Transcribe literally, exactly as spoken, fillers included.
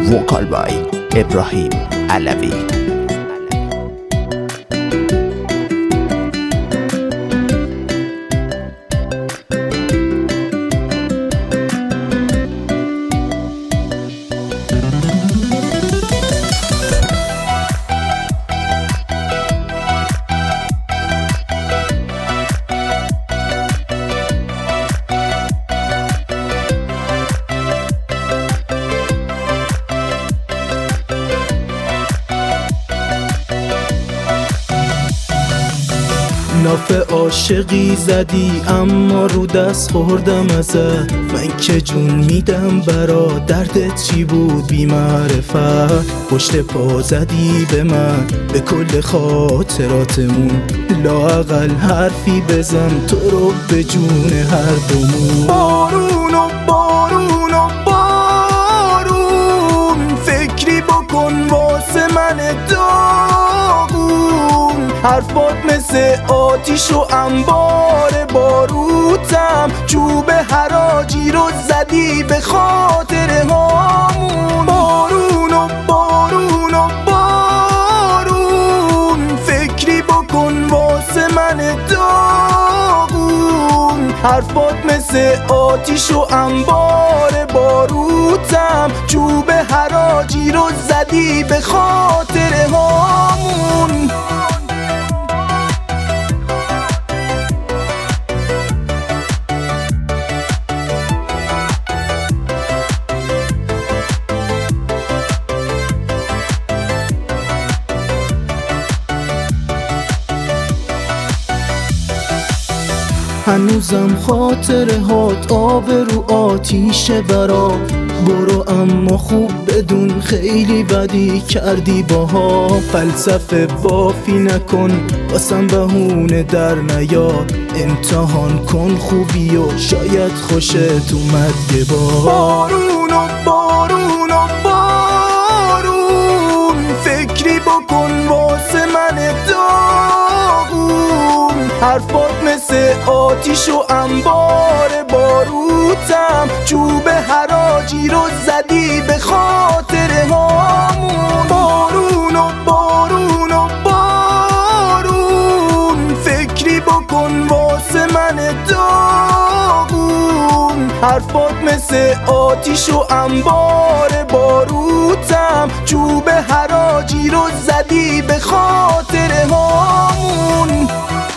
وکال بای ابراهیم علوی. ناف عاشقی زدی اما رو دست خوردم ازت. من که جون میدم برا دردت چی بود بی معرفت. پشت پا زدی به من به کل خاطراتمون. لااقل حرفی بزن تو رو به جون هر دومون. بارون و بارون و بارون فکری بکن واسه من داغون. حرفات مثل آتیش و انبار باروتم. چوب حراجی رو زدی به خاطر هامون. بارون و بارون و بارون فکری بکن واسه من داغون. حرفات مثل آتیش و انبار باروتم. چوب حراجی رو زدی به خاطر هامون. هنوزم خاطره هات آب رو آتیشه برا. برو اما خوب بدون خیلی بدی کردی باها. فلسفه بافی نکن واسم بهونه در نیار. امتحان کن خوبی و شاید خوشت اومد یه بار. بارون و بارون و بارون فکری بکن واسه من داغون. حرفات مثل آتیش و انبار باروتم. چوب حراجی رو زدی به خاطر هامون. بارون و بارون و بارون فکری بکن واسه من داغون. حرفات مثل آتیش و انبار باروتم. چوب حراجی رو زدی به خاطر هامون.